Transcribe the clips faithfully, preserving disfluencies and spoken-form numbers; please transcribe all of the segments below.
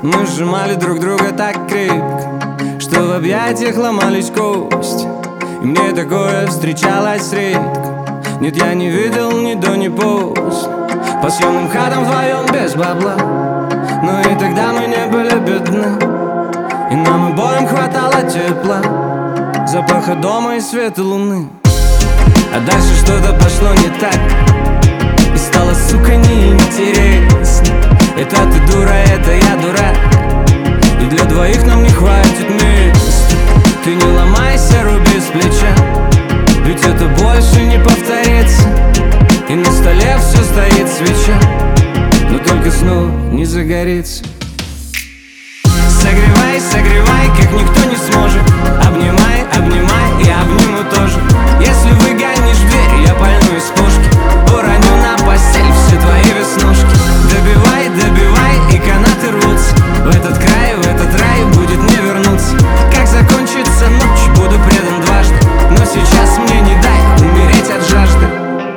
Мы сжимали друг друга так крепко, что в объятиях ломались кости. И мне такое встречалось редко. Нет, я не видел ни до, ни после. По съемным хатам вдвоем без бабла, но и тогда мы не были бедны, и нам обоим хватало тепла, запаха дома и света луны. А дальше что-то пошло не так, и стало, сука, неинтересно. Это ты дура, это я дурак, и для двоих нам не хватит места. Ты не ломайся, руби с плеча, ведь это больше не повторится. И на столе все стоит свеча, но только снова не загорится. Согревай, согревай, как никто не сможет. Обнимай, обнимай, я обниму тоже. Если выгонишь дверь, я пальну из пушки, уроню на постель все твои веснушки. Добивай, добивай, и канаты рвутся. В этот край, в этот рай будет не вернуться. Как закончится ночь, буду предан дважды, но сейчас мне не дай умереть от жажды.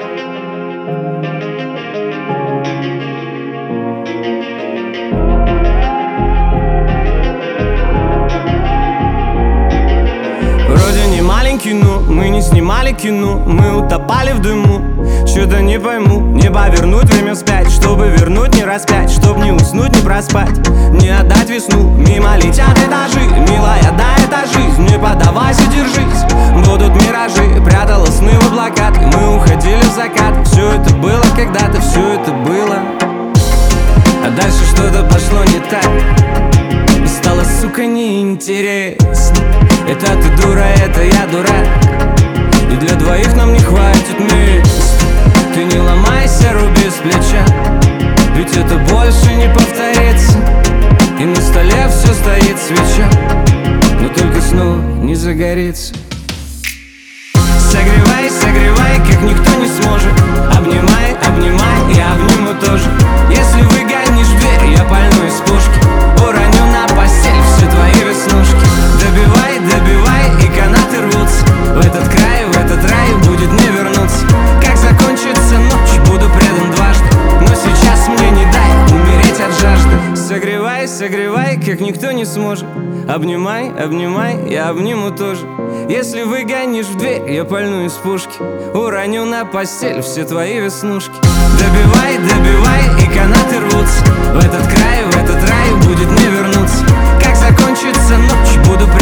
Кино. Мы не снимали кино, мы утопали в дыму. Что-то не пойму, не повернуть время вспять, чтобы вернуть, не распять, чтоб не уснуть, не проспать, не отдать весну. Мимо летят этажи, милая, да, это жизнь. Не поддавайся, держись, будут миражи. Прятала сны в облаках, и мы уходили в закат. Все это было когда-то, все это было. А дальше что-то пошло не так, и стало, сука, неинтересно. Это ты дура, это я дурак, и для двоих нам не хватит места. Ты не ломайся, руби с плеча, ведь это больше не повторится. И на столе все стоит свеча, но только снова не загорится. Согревай, согревай, как никто не сможет. Обнимай, обнимай, я обниму тоже. Если выгонишь дверь, я пальну из пушки, уроню на постель все твои веснушки. Добивай, добивай, и канаты рвутся. В этот край, в этот рай будет не вернуться. Как закончится ночь, буду предан дважды, но сейчас мне не дай умереть от жажды. Согревай, согревай, как никто не сможет. Обнимай, обнимай, я обниму тоже. Если выгонишь в дверь, я пальну из пушки, уроню на постель все твои веснушки. Добивай, добивай, и канаты рвутся. В этот край, в этот рай будет не вернуться. Как закончится ночь, буду